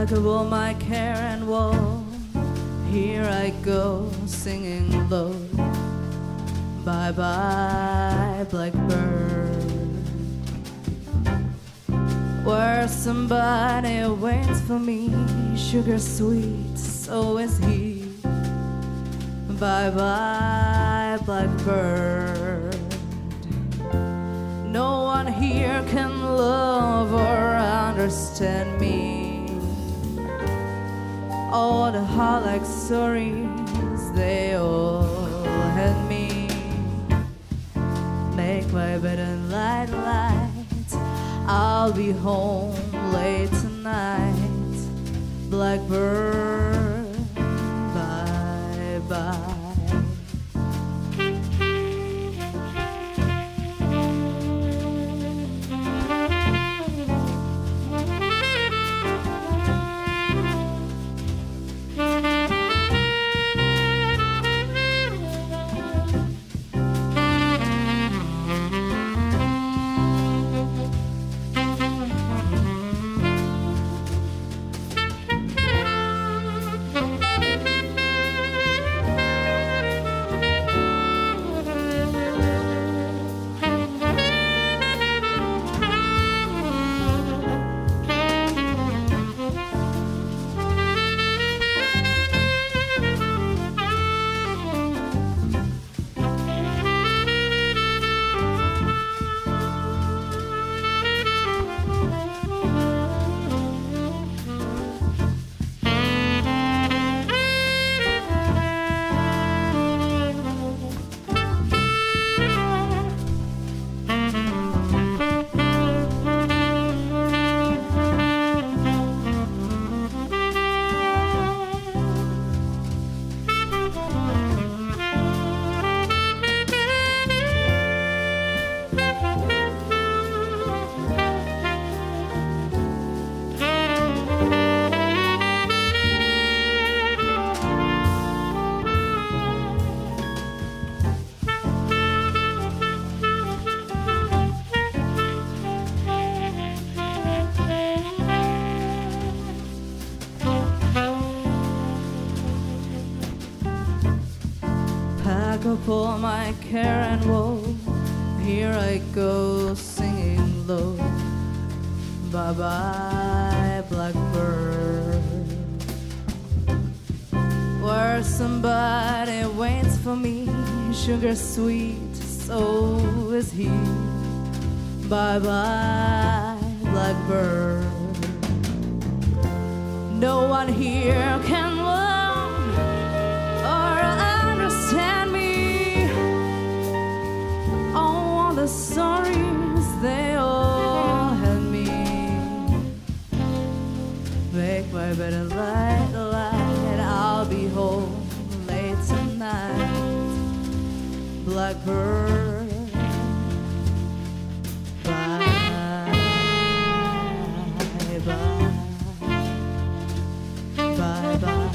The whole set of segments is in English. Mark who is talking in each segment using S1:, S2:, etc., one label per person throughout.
S1: Pack up all my care and woe. Here I go, singing low. Bye bye, blackbird. Where somebody waits for me, sugar sweet, so is he. Bye bye, blackbird. No one here can love or understand me. All the heart-like stories, they all had me. Make my bed and light. I'll be home late tonight. Blackbird, bye bye. Pack up all my care and woe. Here I go, singing low. Bye bye, blackbird. Where somebody waits for me, sugar sweet, so is he. Bye bye, blackbird. No one here can love or understand me. All the stories, they all had me. Make my bed and light. I'll be home late tonight. Blackbird, bye bye. Bye bye.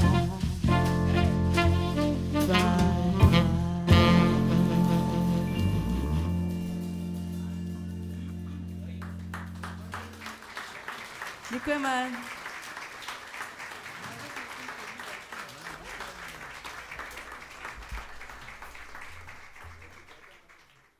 S1: Děkujeme.